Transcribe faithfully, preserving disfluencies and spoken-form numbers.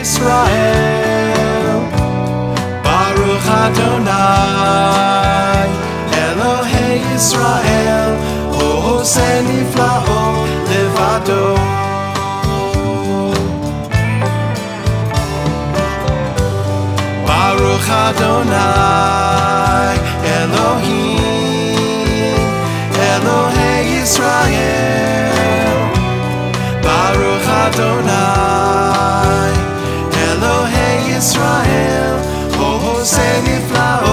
Yisrael, Baruch Adonai, Elohei Yisrael, Oseh Nifla'o Levado. Baruch Adonai, Elohim, Elohei Yisrael, Baruch Adonai, Elohei Yisrael, Oseh Nifla'o